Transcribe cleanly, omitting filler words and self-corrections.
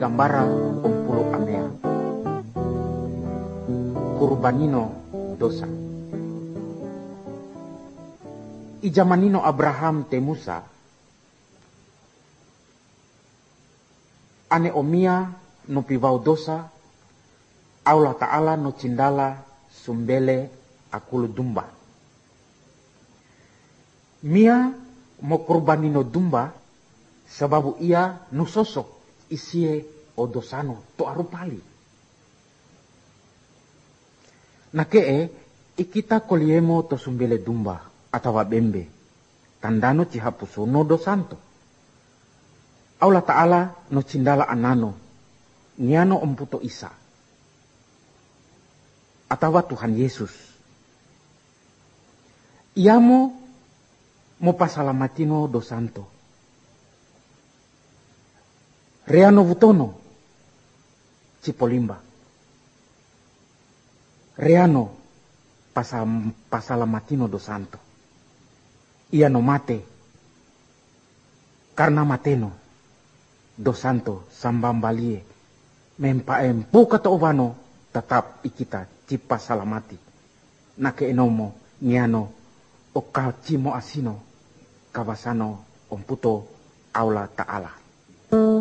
gambara umpulu amea. Kurbanino dosa. Ijamanino Abraham te Musa. Ane omia no pivau dosa. Allah Ta'ala no cindala sumbele akulu dumba. Mia mo kurbanino dumba sababu ia no sosok isie o dosano to arupali. Nakee ikita koliemo to sumbele dumba atau bembe tandano cihapuso no dosanto. Allah Ta'ala no cindala anano niano omputo Isa atau Tuhan Yesus. Iamo mo pasalamatino dosanto. Reano vutono cipolimba. Reano pasalamatino dosanto. Ia no mate karena mateno dosanto sambambalie mempaem puka to ovano tetap ikita cipa salamati nake enomo niano oka cimo asino kawasano omputo Allah Ta'ala.